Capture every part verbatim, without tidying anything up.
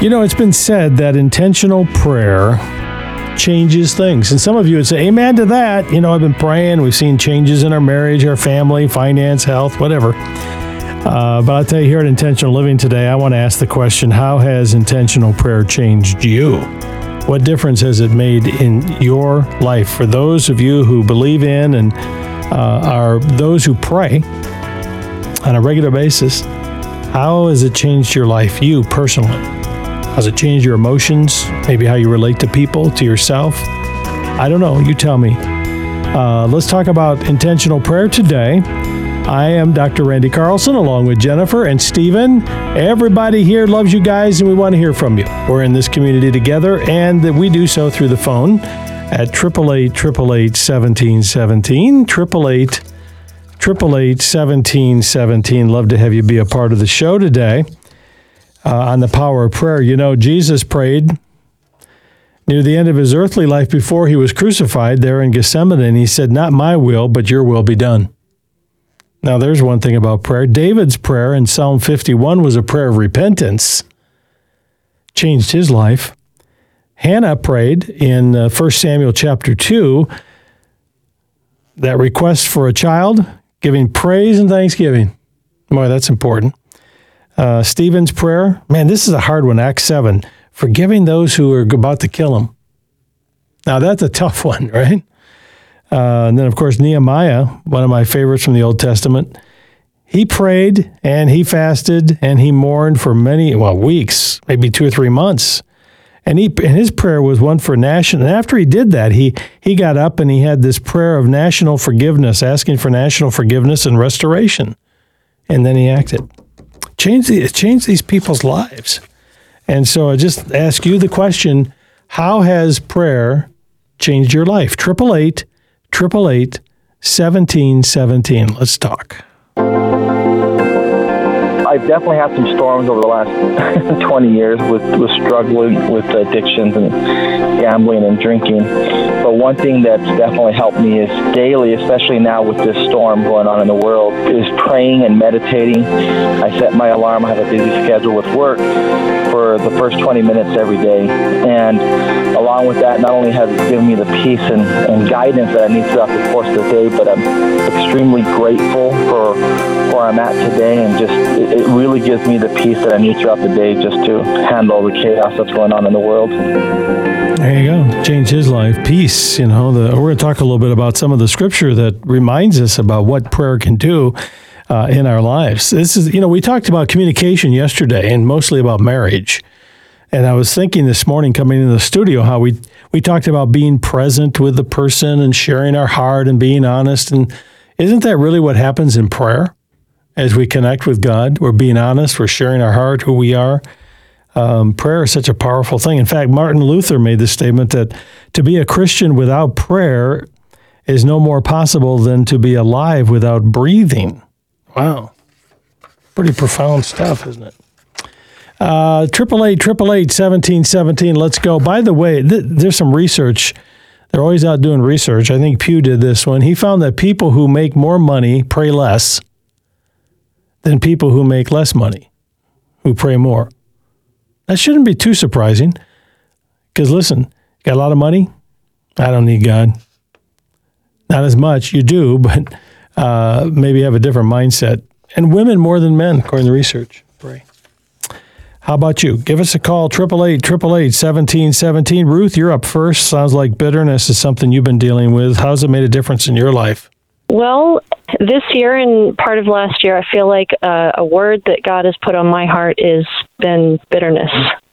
You know, it's been said that intentional prayer changes things. And some of you would say, amen to that. You know, I've been praying. We've seen changes in our marriage, our family, finance, health, whatever. Uh, but I'll tell you, here at Intentional Living today, I want to ask the question, how has intentional prayer changed you? What difference has it made in your life? For those of you who believe in and uh, are those who pray on a regular basis, how has it changed your life, you personally? Has it changed your emotions? Maybe how you relate to people, to yourself? I don't know. You tell me. Uh, let's talk about intentional prayer today. I am Doctor Randy Carlson, along with Jennifer and Stephen. Everybody here loves you guys, and we want to hear from you. We're in this community together, and we do so through the phone at eight eight eight, eight eight eight, one seven one seven, eight eight eight, eight eight eight, one seven one seven. Love to have you be a part of the show today. Uh, on the power of prayer. You know, Jesus prayed near the end of his earthly life before he was crucified there in Gethsemane, and he said, not my will, but your will be done. Now, there's one thing about prayer. David's prayer in Psalm fifty-one was a prayer of repentance. Changed his life. Hannah prayed in uh, First Samuel chapter two, that request for a child, giving praise and thanksgiving. Boy, that's important. Uh, Stephen's prayer, man, this is a hard one, Acts seven, forgiving those who are about to kill him. Now, that's a tough one, right? Uh, and then, of course, Nehemiah, one of my favorites from the Old Testament, he prayed and he fasted and he mourned for many, well, weeks, maybe two or three months. And he and his prayer was one for national. And after he did that, he he got up and he had this prayer of national forgiveness, asking for national forgiveness and restoration. And then he acted. Change the, change these people's lives. And so I just ask you the question, how has prayer changed your life? eight eight eight, eight eight eight, one seven one seven. Let's talk. I've definitely had some storms over the last twenty years with, with struggling with addictions and gambling and drinking. But one thing that's definitely helped me is daily, especially now with this storm going on in the world, is praying and meditating. I set my alarm. I have a busy schedule with work for the first twenty minutes every day. And along with that, not only has it given me the peace and, and guidance that I need throughout the course of the day, but I'm extremely grateful for where I'm at today, and just it, it really gives me the peace that I need throughout the day just to handle the chaos that's going on in the world. There you go. Change his life. Peace. You know, the, we're going to talk a little bit about some of the scripture that reminds us about what prayer can do uh, in our lives. This is, you know, we talked about communication yesterday and mostly about marriage. And I was thinking this morning coming into the studio how we, we talked about being present with the person and sharing our heart and being honest. And isn't that really what happens in prayer? As we connect with God, we're being honest, we're sharing our heart, who we are. Um, prayer is such a powerful thing. In fact, Martin Luther made the statement that to be a Christian without prayer is no more possible than to be alive without breathing. Wow. Pretty profound stuff, isn't it? Uh, eight eight eight, eight eight eight, one seven one seven. Let's go. By the way, th- there's some research. They're always out doing research. I think Pew did this one. He found that people who make more money pray less than people who make less money, who pray more. That shouldn't be too surprising. Because listen, got a lot of money? I don't need God. Not as much. You do, but uh, maybe have a different mindset. And women more than men, according to research. Pray. How about you? Give us a call, eight eight eight, eight eight eight, one seven one seven. Ruth, you're up first. Sounds like bitterness is something you've been dealing with. How's it made a difference in your life? Well, this year and part of last year, I feel like uh, a word that God has put on my heart has been bitterness.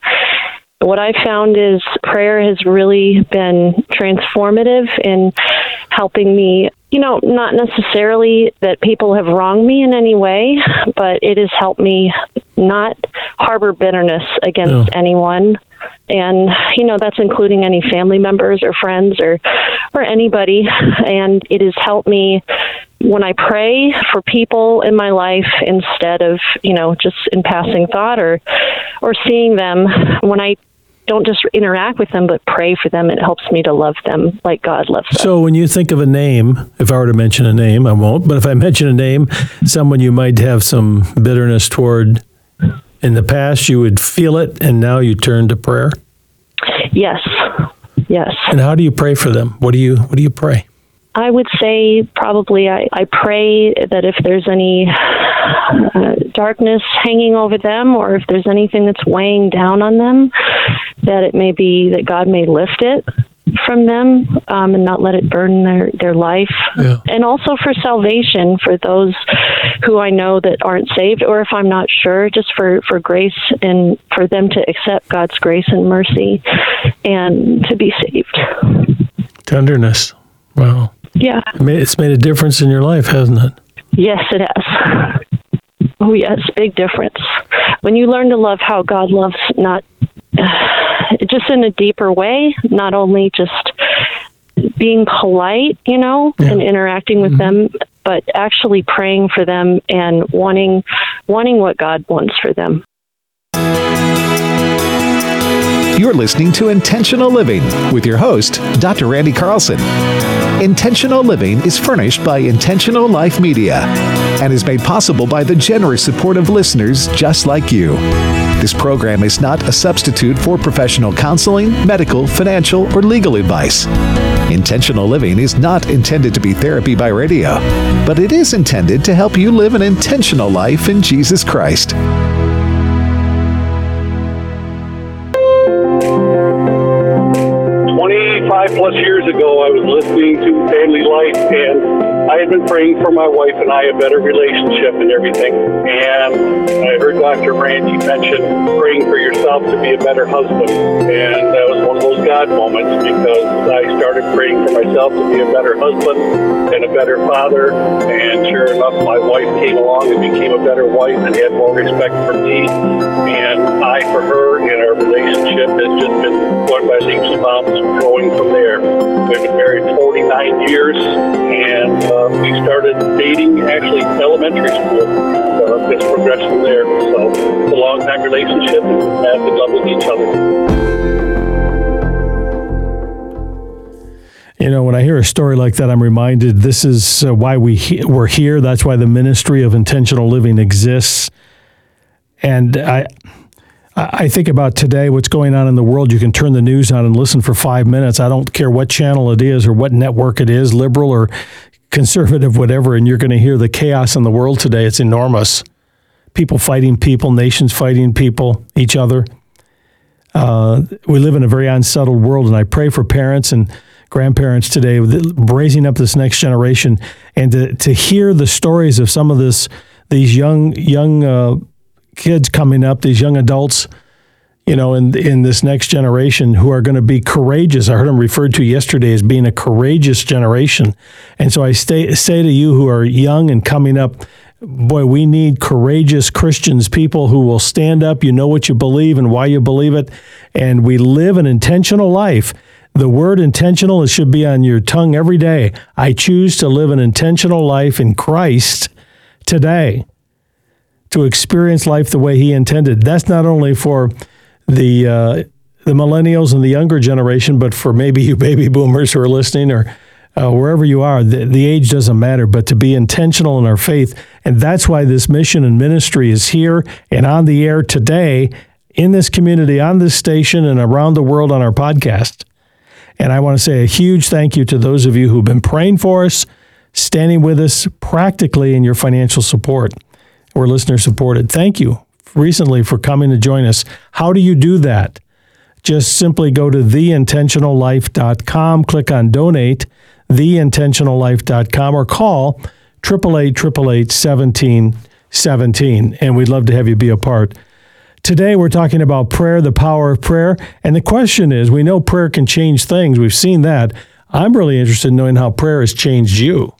What I found is prayer has really been transformative in helping me, you know, not necessarily that people have wronged me in any way, but it has helped me not harbor bitterness against oh. anyone. And, you know, that's including any family members or friends or, or anybody. And it has helped me when I pray for people in my life instead of, you know, just in passing thought or, or seeing them. When I don't just interact with them, but pray for them, it helps me to love them like God loves them. So when you think of a name, if I were to mention a name, I won't, but if I mention a name, someone you might have some bitterness toward, in the past you would feel it, and now you turn to prayer? Yes. Yes. And how do you pray for them? What do you What do you pray? I would say probably I, I pray that if there's any uh, darkness hanging over them, or if there's anything that's weighing down on them, that it may be that God may lift it from them um, and not let it burn their, their life. Yeah. And also for salvation for those who I know that aren't saved, or if I'm not sure, just for, for grace and for them to accept God's grace and mercy and to be saved. Tenderness. Wow. Yeah. It's made a difference in your life, hasn't it? Yes, it has. Oh, yes, big difference. When you learn to love how God loves, not uh, just in a deeper way, not only just being polite, you know, yeah. and interacting with mm-hmm. them, but actually praying for them and wanting wanting what God wants for them. You're listening to Intentional Living with your host, Doctor Randy Carlson. Intentional Living is furnished by Intentional Life Media and is made possible by the generous support of listeners just like you. This program is not a substitute for professional counseling, medical, financial, or legal advice. Intentional Living is not intended to be therapy by radio, but it is intended to help you live an intentional life in Jesus Christ. twenty-five plus years ago, I was listening to Family Life, and I had been praying for my wife and I a better relationship and everything. And I heard Doctor Randy mention praying for yourself to be a better husband. And that was one of those God moments, because I started praying for myself to be a better husband and a better father. And sure enough, my wife came along and became a better wife and had more respect for me. And I for her, and our relationship has just been going by leaps and bounds, growing from there. We've been married forty-nine years, and uh, we started dating actually elementary school. Uh, it's progressed from there. So it's a long-time relationship, and we've had to love with each other. You know, when I hear a story like that, I'm reminded this is uh, why we he- we're here. That's why the ministry of intentional living exists. And I I think about today, what's going on in the world. You can turn the news on and listen for five minutes. I don't care what channel it is or what network it is, liberal or conservative, whatever, and you're going to hear the chaos in the world today. It's enormous. People fighting people, nations fighting people, each other. Uh, we live in a very unsettled world, and I pray for parents and grandparents today raising up this next generation, and to, to hear the stories of some of this, these young young uh, kids coming up, these young adults, you know, in in this next generation who are going to be courageous. I heard them referred to yesterday as being a courageous generation. And so I stay, say to you who are young and coming up, boy, we need courageous Christians, people who will stand up. You know what you believe and why you believe it. And we live an intentional life. The word intentional, it should be on your tongue every day. I choose to live an intentional life in Christ today, to experience life the way he intended. That's not only for the uh, the millennials and the younger generation, but for maybe you baby boomers who are listening, or uh, wherever you are. The, the age doesn't matter, but to be intentional in our faith. And that's why this mission and ministry is here and on the air today in this community, on this station, and around the world on our podcast. And I want to say a huge thank you to those of you who've been praying for us, standing with us practically in your financial support. We're listener supported. Thank you recently for coming to join us. How do you do that? Just simply go to the intentional life dot com, click on donate, the intentional life dot com, or call eight eight eight, eight eight eight, one seven one seven, and we'd love to have you be a part. Today, we're talking about prayer, the power of prayer. And the question is, we know prayer can change things. We've seen that. I'm really interested in knowing how prayer has changed you.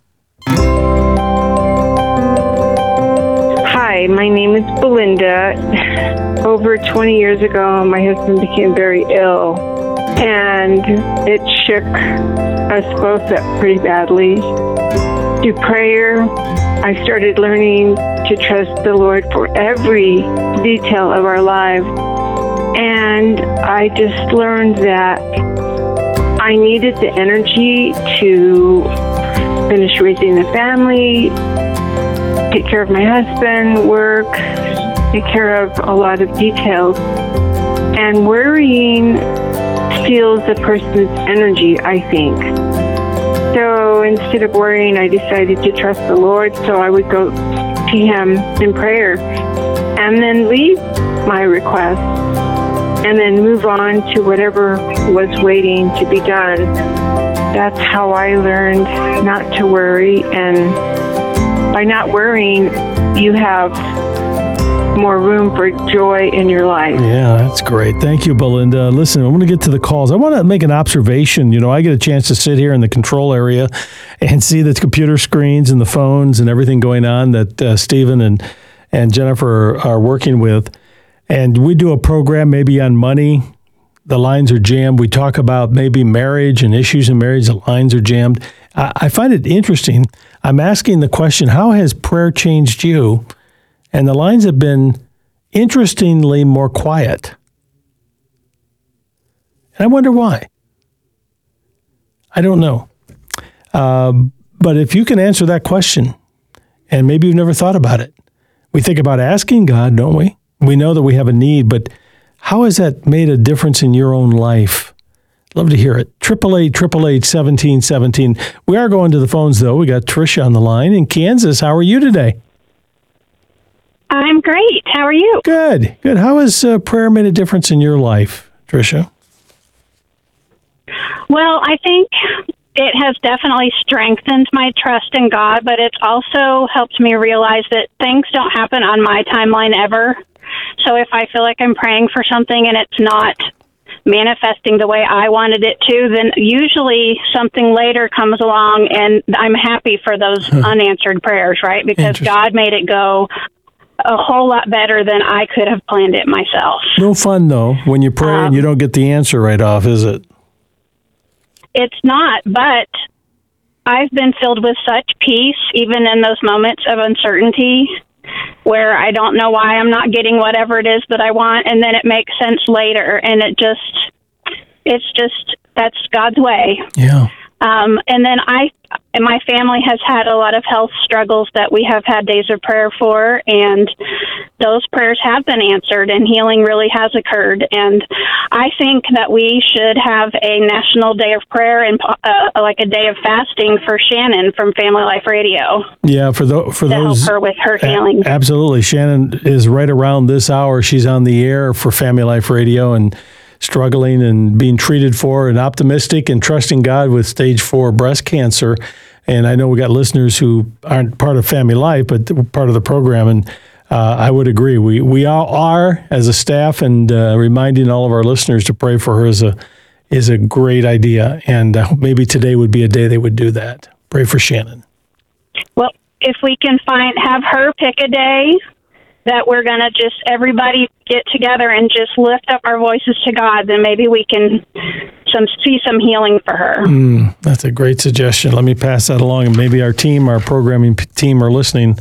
Hi, my name is Belinda. Over twenty years ago, my husband became very ill, and it shook us both up pretty badly. Through prayer, I started learning to trust the Lord for every detail of our lives. And I just learned that I needed the energy to finish raising the family, take care of my husband, work, take care of a lot of details. And worrying steals a person's energy, I think. So instead of worrying, I decided to trust the Lord, so I would go to Him in prayer and then leave my request and then move on to whatever was waiting to be done. That's how I learned not to worry, and by not worrying, you have more room for joy in your life. Yeah, that's great. Thank you, Belinda. Listen, I want to get to the calls. I want to make an observation. You know, I get a chance to sit here in the control area and see the computer screens and the phones and everything going on that uh, Stephen and, and Jennifer are, are working with. And we do a program maybe on money. The lines are jammed. We talk about maybe marriage and issues in marriage. The lines are jammed. I, I find it interesting. I'm asking the question, how has prayer changed you? And the lines have been interestingly more quiet. And I wonder why. I don't know. Uh, but if you can answer that question, and maybe you've never thought about it. We think about asking God, don't we? We know that we have a need, but how has that made a difference in your own life? Love to hear it. eight eight eight, eight eight eight, one seven one seven. We are going to the phones, though. We got Tricia on the line in Kansas. How are you today? I'm great. How are you? Good, good. How has uh, prayer made a difference in your life, Tricia? Well, I think it has definitely strengthened my trust in God, but it's also helped me realize that things don't happen on my timeline ever. So if I feel like I'm praying for something and it's not manifesting the way I wanted it to, then usually something later comes along, and I'm happy for those huh. unanswered prayers, right? Because God made it go a whole lot better than I could have planned it myself. No fun, though, when you pray um, and you don't get the answer right off, is it? It's not, but I've been filled with such peace, even in those moments of uncertainty, where I don't know why I'm not getting whatever it is that I want, and then it makes sense later, and it just, it's just, that's God's way. Yeah. Um, and then I, my family has had a lot of health struggles that we have had days of prayer for, and those prayers have been answered, and healing really has occurred. And I think that we should have a national day of prayer and uh, like a day of fasting for Shannon from Family Life Radio. Yeah, for, the, for to those. help her with her healing. A- absolutely. Shannon is right around this hour. She's on the air for Family Life Radio and struggling and being treated for and optimistic and trusting God with stage four breast cancer. And I know we got listeners who aren't part of Family Life, but part of the program. And uh, I would agree. We we all are as a staff, and uh, reminding all of our listeners to pray for her is a, is a great idea. And uh, maybe today would be a day they would do that. Pray for Shannon. Well, if we can find, have her pick a day that we're going to just everybody get together and just lift up our voices to God, then maybe we can some see some healing for her. Mm, that's a great suggestion. Let me pass that along, and maybe our team, our programming team are listening.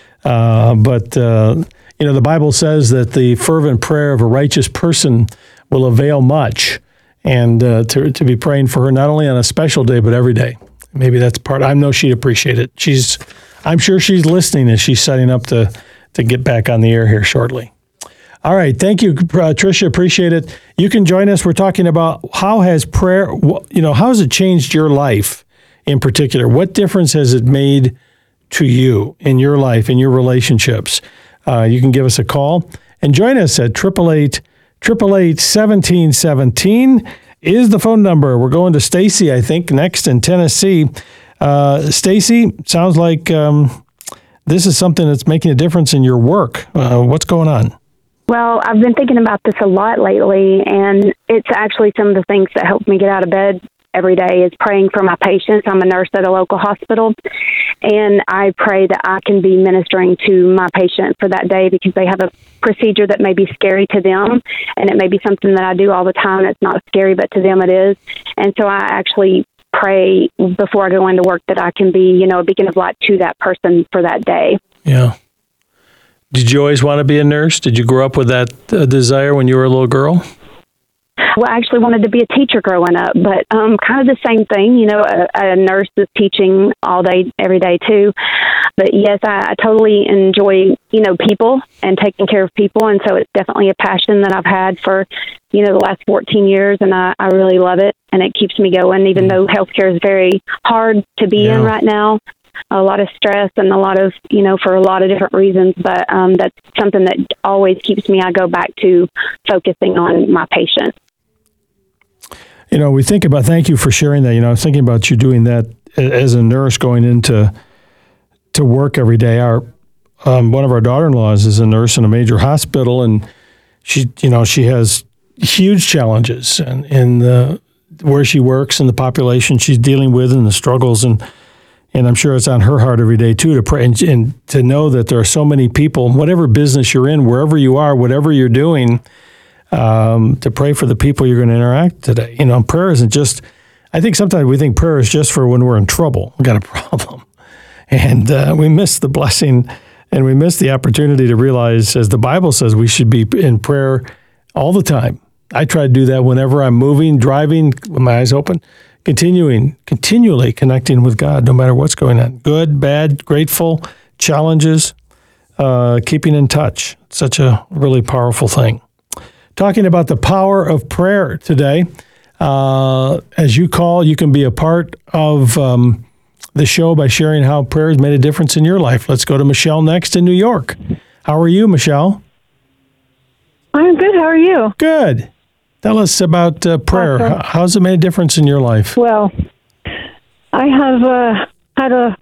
Uh, but, uh, you know, the Bible says that the fervent prayer of a righteous person will avail much, and uh, to, to be praying for her not only on a special day, but every day. Maybe that's part. I know she'd appreciate it. She's, I'm sure she's listening as she's setting up to to get back on the air here shortly. All right. Thank you, uh, Tricia. Appreciate it. You can join us. We're talking about how has prayer, you know, how has it changed your life in particular? What difference has it made to you in your life, in your relationships? Uh, you can give us a call and join us at eight eight eight, eight eight eight, one seven one seven is the phone number. We're going to Stacy, I think, next in Tennessee. Uh, Stacy, sounds like um, this is something that's making a difference in your work. Uh, what's going on? Well, I've been thinking about this a lot lately, and it's actually some of the things that help me get out of bed every day is praying for my patients. I'm a nurse at a local hospital, and I pray that I can be ministering to my patient for that day because they have a procedure that may be scary to them, and it may be something that I do all the time that's not scary, but to them it is. And so I actually pray before I go into work that I can be, you know, a beacon of light to that person for that day. Yeah. Did you always want to be a nurse? Did you grow up with that uh, desire when you were a little girl? Well, I actually wanted to be a teacher growing up, but um, kind of the same thing. You know, a, a nurse is teaching all day, every day, too. But yes, I, I totally enjoy, you know, people and taking care of people. And so it's definitely a passion that I've had for, you know, the last fourteen years. And I, I really love it. And it keeps me going, even though healthcare is very hard to be yeah. in right now. A lot of stress and a lot of, you know, for a lot of different reasons. But um, that's something that always keeps me, I go back to focusing on my patient. You know, we think about, thank you for sharing that. You know, I was thinking about you doing that as a nurse going into to work every day. Our um, one of our daughter-in-laws is a nurse in a major hospital, and she, you know, she has huge challenges in, in the where she works and the population she's dealing with and the struggles, and and I'm sure it's on her heart every day too to pray and, and to know that there are so many people, whatever business you're in, wherever you are, whatever you're doing. Um, to pray for the people you're going to interact today. You know, prayer isn't just, I think sometimes we think prayer is just for when we're in trouble, we've got a problem. And uh, we miss the blessing and we miss the opportunity to realize, as the Bible says, we should be in prayer all the time. I try to do that whenever I'm moving, driving, with my eyes open, continuing, continually connecting with God, no matter what's going on. Good, bad, grateful, challenges, uh, keeping in touch. It's such a really powerful thing. Talking about the power of prayer today. Uh, as you call, you can be a part of um, the show by sharing how prayer has made a difference in your life. Let's go to Michelle next in New York. How are you, Michelle? I'm good. How are you? Good. Tell us about uh, prayer. Awesome. How's it made a difference in your life? Well, I have uh, had a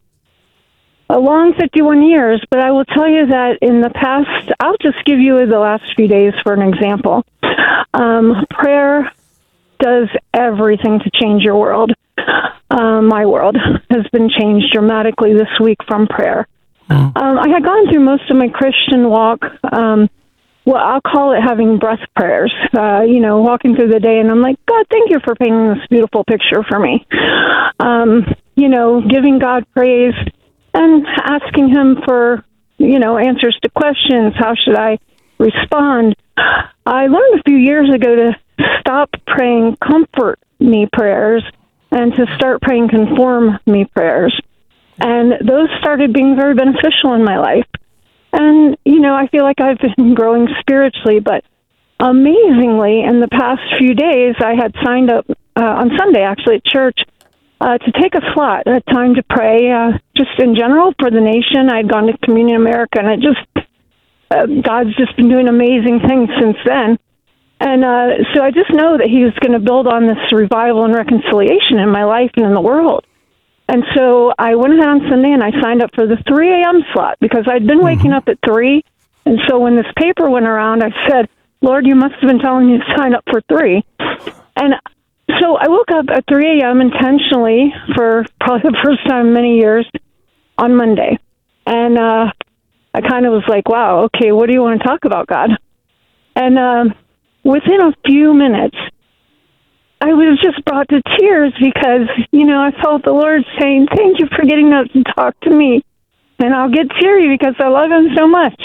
a long fifty-one years, but I will tell you that in the past, I'll just give you the last few days for an example. Um, prayer does everything to change your world. Um, my world has been changed dramatically this week from prayer. Mm. Um, I had gone through most of my Christian walk. Um, well, I'll call it having breath prayers, uh, you know, walking through the day, and I'm like, God, thank you for painting this beautiful picture for me. Um, you know, giving God praise and asking him for, you know, answers to questions. How should I respond? I learned a few years ago to stop praying comfort me prayers and to start praying conform me prayers. And those started being very beneficial in my life. And, you know, I feel like I've been growing spiritually, but amazingly, in the past few days, I had signed up uh, on Sunday, actually, at church, Uh, to take a slot, a time to pray, uh, just in general for the nation. I'd gone to Communion America, and it just, uh, God's just been doing amazing things since then. And uh, so I just know that he was going to build on this revival and reconciliation in my life and in the world. And so I went ahead on Sunday, and I signed up for the three a.m. slot, because I'd been waking up at three. And so when this paper went around, I said, Lord, you must have been telling me to sign up for three. And so I woke up at three a.m. intentionally for probably the first time in many years on Monday. And uh, I kind of was like, wow, okay, what do you want to talk about, God? And uh, within a few minutes, I was just brought to tears because, you know, I felt the Lord saying, thank you for getting up to talk to me. And I'll get teary because I love him so much.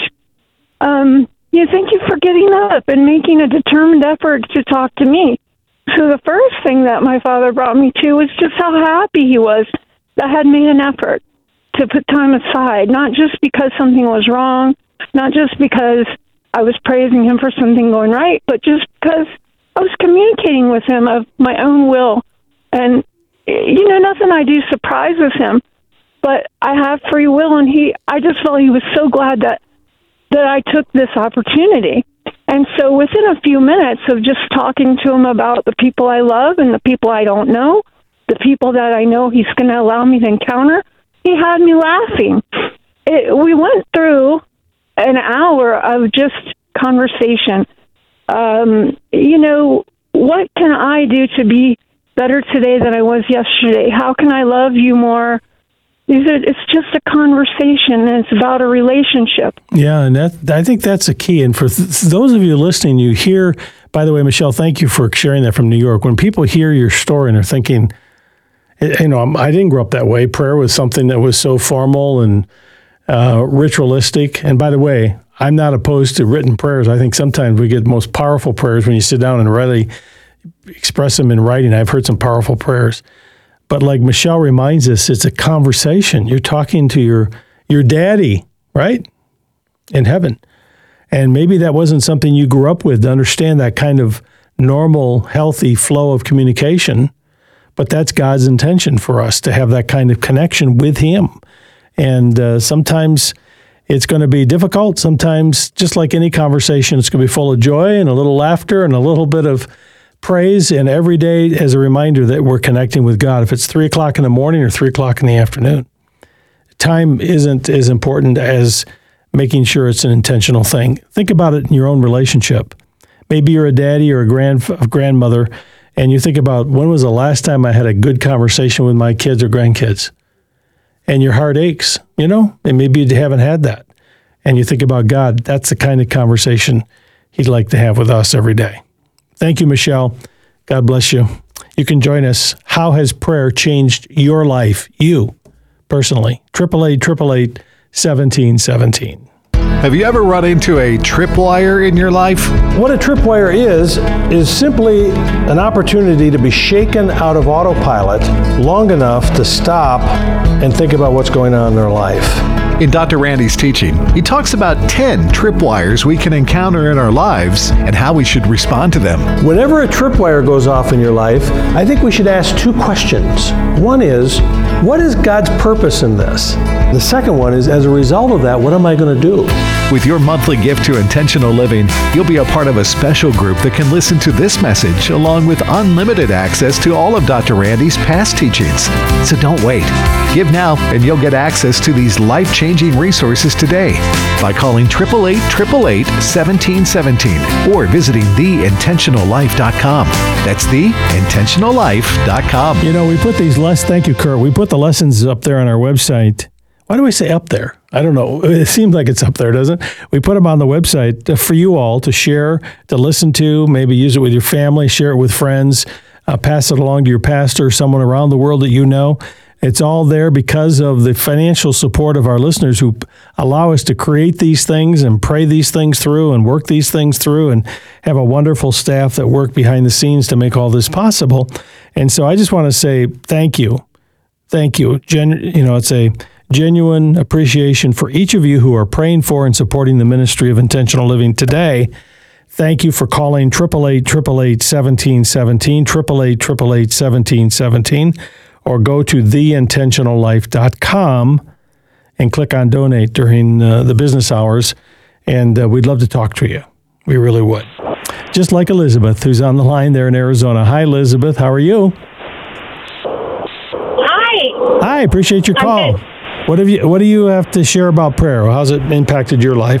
Um, you thank you for getting up and making a determined effort to talk to me. So the first thing that my father brought me to was just how happy he was that I had made an effort to put time aside, not just because something was wrong, not just because I was praising him for something going right, but just because I was communicating with him of my own will. And, you know, nothing I do surprises him, but I have free will, and he, I just felt he was so glad that, that I took this opportunity. And so within a few minutes of just talking to him about the people I love and the people I don't know, the people that I know he's going to allow me to encounter, he had me laughing. It, we went through an hour of just conversation. Um, you know, what can I do to be better today than I was yesterday? How can I love you more? It's just a conversation, and it's about a relationship. Yeah, and that I think that's a key. And for th- those of you listening, you hear, by the way, Michelle, thank you for sharing that from New York. When people hear your story and they're thinking, you know, I didn't grow up that way. Prayer was something that was so formal and uh, ritualistic. And by the way, I'm not opposed to written prayers. I think sometimes we get the most powerful prayers when you sit down and really express them in writing. I've heard some powerful prayers. But like Michelle reminds us, it's a conversation. You're talking to your your daddy, right? In heaven. And maybe that wasn't something you grew up with to understand that kind of normal, healthy flow of communication, but that's God's intention for us to have that kind of connection with him. And uh, sometimes it's going to be difficult. Sometimes, just like any conversation, it's going to be full of joy and a little laughter and a little bit of praise. And every day as a reminder that we're connecting with God. If it's three o'clock in the morning or three o'clock in the afternoon, time isn't as important as making sure it's an intentional thing. Think about it in your own relationship. Maybe you're a daddy or a grand a grandmother, and you think about, when was the last time I had a good conversation with my kids or grandkids? And your heart aches, you know, and maybe you haven't had that. And you think about God, that's the kind of conversation he'd like to have with us every day. Thank you, Michelle. God bless you. You can join us. How has prayer changed your life, you personally? eight eight eight, eight eight eight, one seven one seven. Have you ever run into a tripwire in your life? What a tripwire is, is simply an opportunity to be shaken out of autopilot long enough to stop and think about what's going on in their life. In Doctor Randy's teaching, he talks about ten tripwires we can encounter in our lives and how we should respond to them. Whenever a tripwire goes off in your life, I think we should ask two questions. One is, what is God's purpose in this? The second one is, as a result of that, what am I going to do? With your monthly gift to Intentional Living, you'll be a part of a special group that can listen to this message along with unlimited access to all of Doctor Randy's past teachings. So don't wait. Give now and you'll get access to these life-changing resources today by calling eight eight eight, eight eight eight, one seven one seven or visiting the intentional life dot com. That's the intentional life dot com. You know, we put these less, thank you, Kurt. We put the lessons up there on our website. Why do we say up there? I don't know. It seems like it's up there, doesn't it? We put them on the website for you all to share, to listen to, maybe use it with your family, share it with friends, uh, pass it along to your pastor or someone around the world that you know. It's all there because of the financial support of our listeners who allow us to create these things and pray these things through and work these things through and have a wonderful staff that work behind the scenes to make all this possible. And so I just want to say thank you. Thank you. Gen- you know, it's a genuine appreciation for each of you who are praying for and supporting the ministry of Intentional Living today. Thank you for calling eight eight eight, eight eight eight, one seven one seven, eight eight eight, eight eight eight, one seven one seven, or go to the intentional life dot com and click on donate during uh, the business hours, and uh, we'd love to talk to you. We really would. Just like Elizabeth, who's on the line there in Arizona. Hi, Elizabeth. How are you? Hi. Hi. Appreciate your call. What have you? What do you have to share about prayer? How's it impacted your life?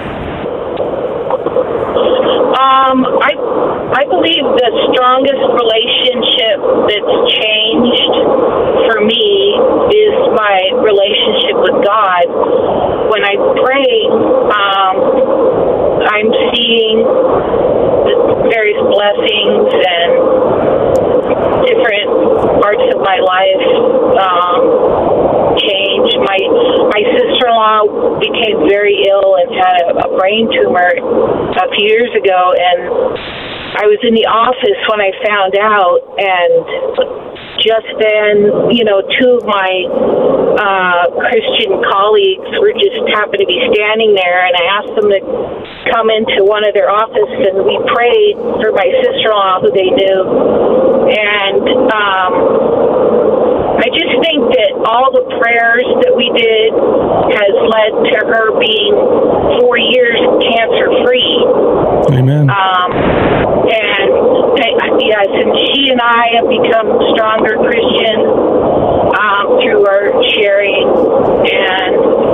Um, I I believe the strongest relationship that's changed for me is my relationship with God. When I pray, um, I'm seeing the various blessings and different parts of my life um, change. My my sister-in-law became very ill and had a, a brain tumor a few years ago, and I was in the office when I found out, and just then, you know, two of my uh, Christian colleagues were just happened to be standing there, and I asked them to come into one of their offices, and we prayed for my sister-in-law who they knew, and um, I just think that all the prayers that we did has led to her being four years cancer-free. Amen. Um, and yes, and she and I have become stronger Christians um, through our sharing, and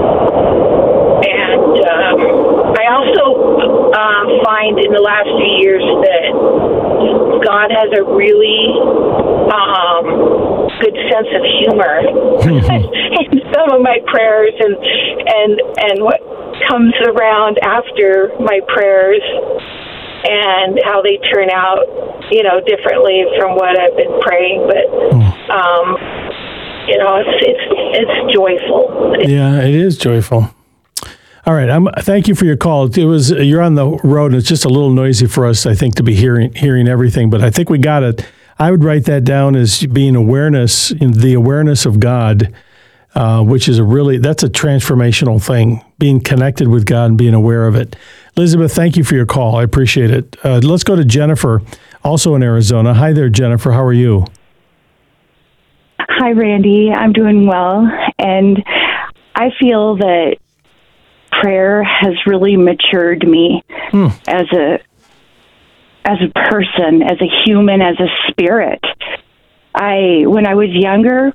and um, I also uh, find in the last few years that God has a really um, good sense of humor in some of my prayers, and and and what comes around after my prayers, and how they turn out, you know, differently from what I've been praying. But, um, you know, it's it's it's joyful. Yeah, it is joyful. All right, I'm, thank you for your call. It was you're on the road, and it's just a little noisy for us, I think, to be hearing hearing everything. But I think we got it. I would write that down as being awareness, the awareness of God uh, which is a really, that's a transformational thing, being connected with God and being aware of it. Elizabeth, thank you for your call. I appreciate it. Uh, let's go to Jennifer, also in Arizona. Hi there, Jennifer. How are you? Hi, Randy. I'm doing well. And I feel that prayer has really matured me hmm. as a as a person, as a human, as a spirit. I when I was younger,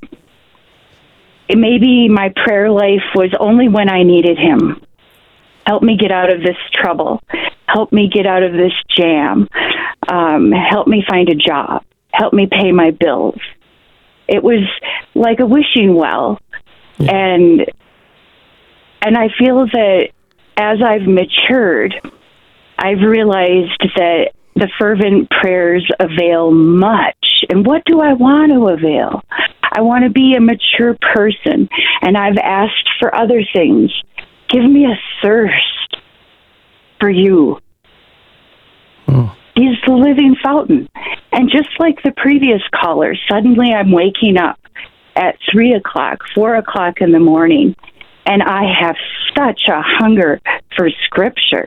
maybe my prayer life was only when I needed him. Help me get out of this trouble. Help me get out of this jam. Um, help me find a job. Help me pay my bills. It was like a wishing well. Yeah. And and I feel that as I've matured, I've realized that the fervent prayers avail much. And what do I want to avail? I want to be a mature person, and I've asked for other things. Give me a thirst for you. Oh. He's the living fountain. And just like the previous caller, suddenly I'm waking up at three o'clock, four o'clock in the morning, and I have such a hunger for Scripture.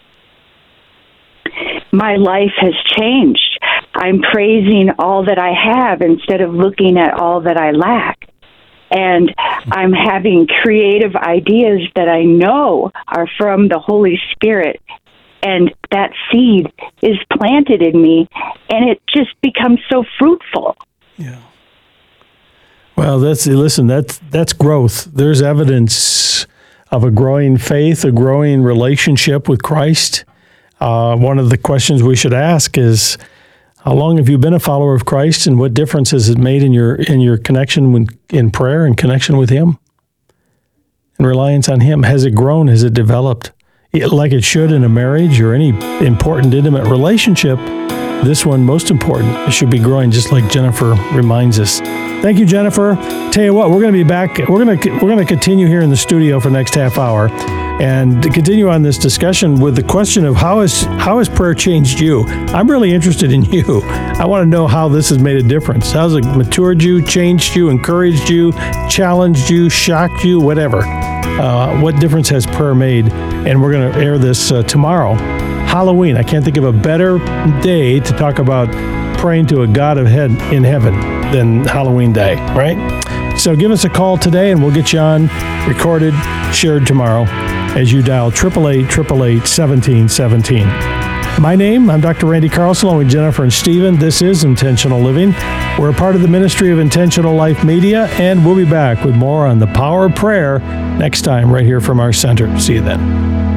My life has changed. I'm praising all that I have instead of looking at all that I lack. And I'm having creative ideas that I know are from the Holy Spirit. And that seed is planted in me, and it just becomes so fruitful. Yeah. Well, that's listen. That's that's growth. There's evidence of a growing faith, a growing relationship with Christ. Uh, one of the questions we should ask is, how long have you been a follower of Christ, and what difference has it made in your in your connection with, in prayer and connection with Him, and reliance on Him? Has it grown? Has it developed? Like it should in a marriage or any important, intimate relationship, this one, most important, it should be growing, just like Jennifer reminds us. Thank you, Jennifer. Tell you what, we're going to be back. We're going to we're going to continue here in the studio for the next half hour, and to continue on this discussion with the question of how has how has prayer changed you? I'm really interested in you. I want to know how this has made a difference. How's it matured you, changed you, encouraged you, challenged you, shocked you, whatever. Uh, what difference has prayer made? And we're going to air this uh, tomorrow, Halloween. I can't think of a better day to talk about praying to a God of head in heaven than Halloween Day, right? So give us a call today, and we'll get you on, recorded, shared tomorrow as you dial eight eight eight, eight eight eight, one seven one seven. My name, I'm Doctor Randy Carlson, along with Jennifer and Stephen. This is Intentional Living. We're a part of the ministry of Intentional Life Media, and we'll be back with more on the power of prayer next time right here from our center. See you then.